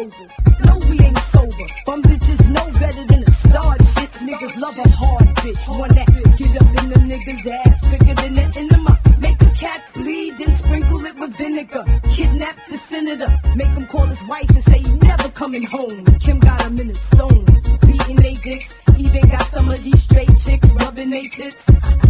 posers. No, we ain't sober. Bum bitches know better than the star chicks. Niggas love a hard bitch. One that get up in the nigga's ass, bigger than the enema. Make a cat bleed, then sprinkle it with vinegar. Kidnap the senator, make him call his wife and say he never coming home. Kim got him in his zone, beating they dicks. Even got some of these straight chicks rubbing they tits.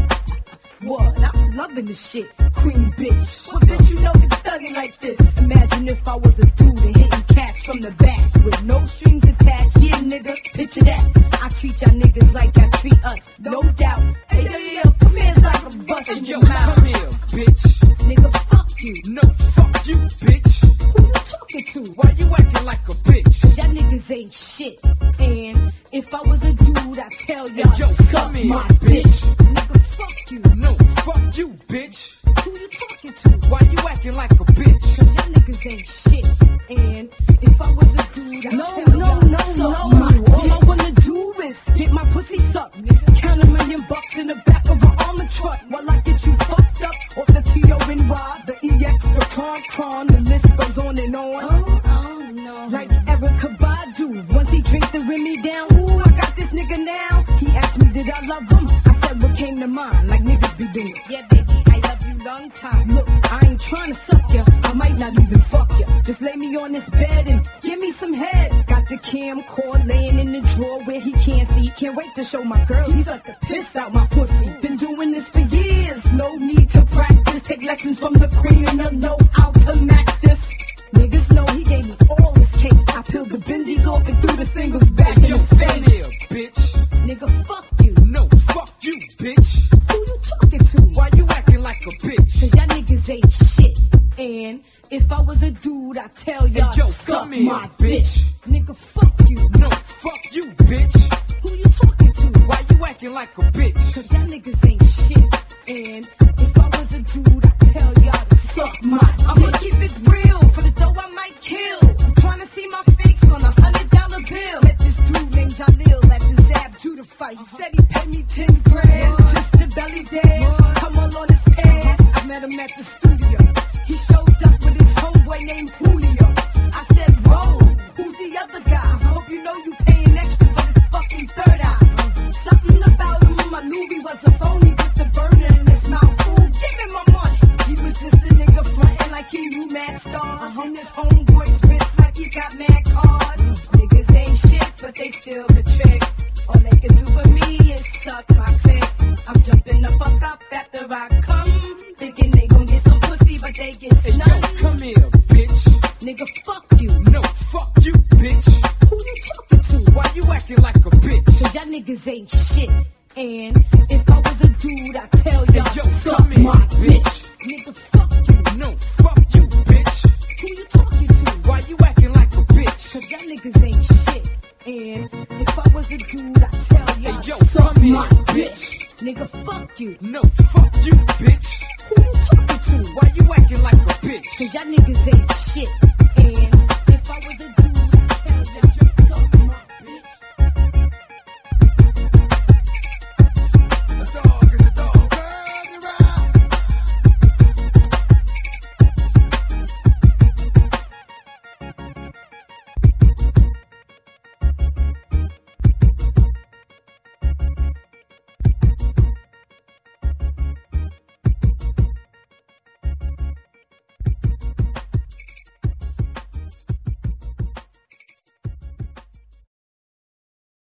What? I'm loving this shit, queen bitch. What bitch you know it's thugging like this? Imagine if I was a dude and hitting cats from the back with no strings attached. Yeah, nigga, picture that. I treat y'all niggas like I treat us, no doubt. Hey, yo, come here so I can bust in your mouth. Come here, bitch. Nigga, fuck you. No, fuck you, bitch. Who you talking to? Why you acting like a bitch? Cause y'all niggas ain't shit. And if I was a dude, I'd tell y'all Hey, yo, to suck come here, my bitch. dick. Nigga, fuck you. No, fuck you, bitch. Who you talking to? Why you acting like a bitch? Cause y'all niggas ain't shit. And if I was a dude, I'd tell y'all to suck my dick. All I wanna do is get my pussy sucked. Count $1 million in the back of an armored truck while I get you fucked up off the T-O-N-Y, the EX, the Kron, the list goes on and on. Oh, no. Like Erykah Badu, once he drink the Remy down, ooh, I got this nigga now. He asked me, did I love him? I said, what came to mind, like niggas be doing. Yeah, baby, I love you long time. Look, I ain't trying to suck ya, I might not even fuck ya. Just lay me on this bed and give me some head. Got the camcorder laying in the drawer where he can't see. Can't wait to show my girl, he sucked the piss out my pussy. Been doing this for years, no need to practice. Take lessons from the queen and you'll know how to mac this. Niggas know he gave me all his cake. I peeled the Benjis off and threw the singles back in Yo, his come face. here, bitch. Nigga, fuck you. No, fuck you, bitch. Who you talking to? Why you acting like a bitch? Cause y'all niggas ain't shit. And if I was a dude, I'd tell y'all Hey, yo, to suck come here, my dick. bitch. Nigga, fuck you. No, fuck you, bitch. Who you talking to? Why you acting like a bitch? Cause y'all niggas ain't shit. And if I was a dude, I'd tell y'all to suck my dick. I'ma keep it real. For the dough I might kill. I'm trying to see my face on $100 bill. Met this dude named Jalil at the Zab Judah fight. He said he paid me 10 grand just to belly dance. Come on his pants. I met him at the studio. He showed up with his homeboy named Julio. I said, whoa, who's the other guy? Hope you know you paying extra for this fucking third eye. Something about him, I knew he was a phony with the burner in his mouth. Fool, give me my money. He was just a nigga frontin' like he knew mad stars. And his homeboy spits like he got mad cards. Niggas ain't shit, but they still the trick. All they can do for me is suck my click. I'm jumping the fuck up after I come. Thinking they gon' get some pussy, but they get Hey, none. yo, come here, bitch. Nigga, fuck you. No, fuck you, bitch. Who you talking to? Why you acting like a bitch? Cause y'all niggas ain't shit. And if I was a dude, I'd tell y'all Hey, yo, to suck come here, my dick. bitch. Nigga, fuck you. No, fuck you, bitch. Who you talking to? Why you acting like a bitch? Cause y'all niggas ain't shit. And if I was a dude, I'd tell y'all Hey, yo, to suck come here, my dick. bitch. Nigga, fuck you. No, fuck you, bitch. Who you talking to? Why you acting like a bitch? Cause y'all niggas ain't shit.